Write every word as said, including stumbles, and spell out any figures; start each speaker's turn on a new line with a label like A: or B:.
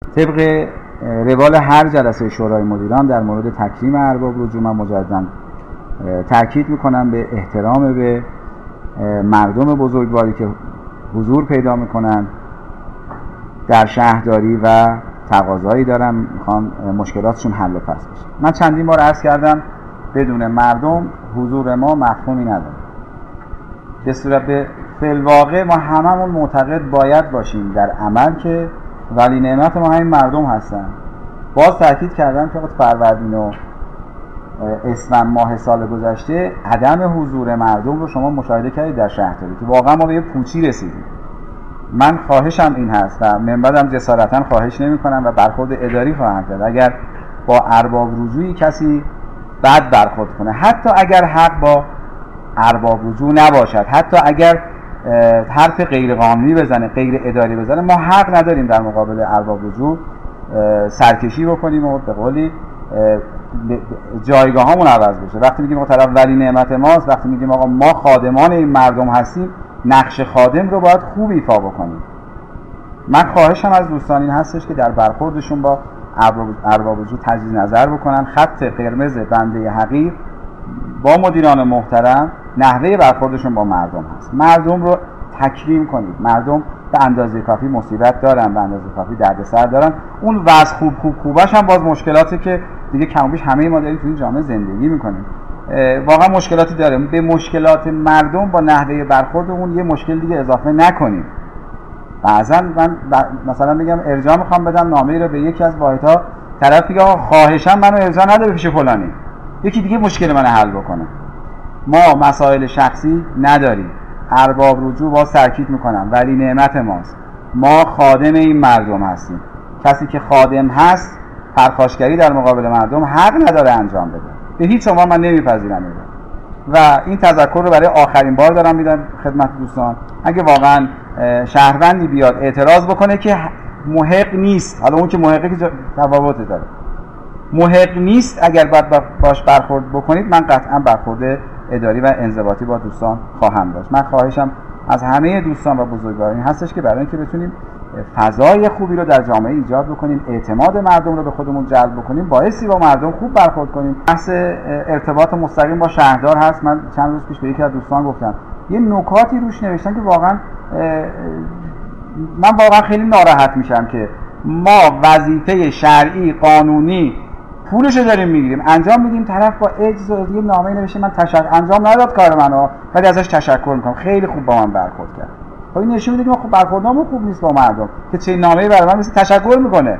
A: طبق روال هر جلسه شورای مدیران در مورد تکریم ارباب رجوع من مجدداً تاکید میکنم به احترام به مردم بزرگواری که حضور پیدا میکنن در شهرداری و تقاضایی دارن میخوان مشکلاتشون حل و فصل بشه. من چندین بار عرض کردم بدون مردم حضور ما مفهومی نداره. به صورت به فی‌الواقع ما هممون معتقد باید باشیم در عمل که ولی نعمت ما همین مردم هستن. باز تاکید کردم که فروردین و اسفند ماه سال گذشته عدم حضور مردم رو شما مشاهده کردید در شهرداری که واقعا ما به یه پوچی رسیدیم. من خواهشم این هست و منبعدم جسارتا خواهش نمی کنم و برخورد اداری خواهم کرد اگر با ارباب رجوعی کسی بد برخورد کنه، حتی اگر حق با ارباب رجوع نباشد، حتی اگر حرف غیر قانونی بزنه، غیر اداری بزنه، ما حق نداریم در مقابل ارباب رجوع سرکشی بکنیم و به قولی جایگاه همون عوض بشه. وقتی میگیم طرف ولی نعمت ماست، وقتی میگیم آقا ما خادمان این مردم هستیم، نقش خادم رو باید خوب ایفا بکنیم. من خواهشم از دوستان این هستش که در برخوردشون با ارباب رجوع تجدید نظر بکنن. خط قرمز بنده حقیر با مدیران محترم نحوه برخوردشون با مردم هست. مردم رو تکریم کنید. مردم به اندازه کافی مصیبت دارن، به اندازه کافی دردسر دارن. اون وضع خوب خوب خوبش هم باز مشکلاتی که دیگه کم و بیش همه ما داریم تو این جامعه زندگی میکنیم. واقعا مشکلاتی داریم. به مشکلات مردم با نحوه برخورد اون یه مشکل دیگه اضافه نکنیم. بعضا من مثلا میگم ارجاع میخوام بدم نامه‌ای رو به یکی از واحدها، طرف میگه آقا خواهشاً منو ارجاع نده به پیش فلانی، یکی دیگه مشکل منو حل بکنه. ما مسائل شخصی نداریم. ارباب رجوع با تاکید میکنم ولی نعمت ماست. ما خادم این مردم هستیم. کسی که خادم هست پرخاشگری در مقابل مردم حق نداره انجام بده. به هیچ عنوان من نمیپذیرم اینو. و این تذکر رو برای آخرین بار دارم میدم خدمت دوستان. اگه واقعا شهروندی بیاد اعتراض بکنه که محق نیست، حالا اون که محقه که تفاوت داره، محق نیست، اگر باید باش برخورد بکنید، من قطعا برخورد اداری و انضباطی با دوستان خواهم داشت. من خواهشم از همه دوستان و بزرگواران هستش که برای اینکه بتونیم فضای خوبی رو در جامعه ایجاد بکنیم، اعتماد مردم رو به خودمون جلب بکنیم، بایستی با مردم خوب برخورد کنیم. بحث ارتباط مستقیم با شهردار هست. من چند روز پیش به یکی از دوستان گفتم یه نکاتی روش نوشتن که واقعا من واقعا خیلی ناراحت میشم که ما وظیفه شرعی قانونی پولش رو داریم میگیریم انجام میدیم، طرف با اجز و دیگه نامه نوشته من تشکر انجام نداد کار منو، ولی ازش تشکر میکنم خیلی خوب با من برخورد کرد. خب این نشون میده که ما خب برخوردمون خوب نیست با مردم که چه نامه‌ای برای من مثل تشکر میکنه.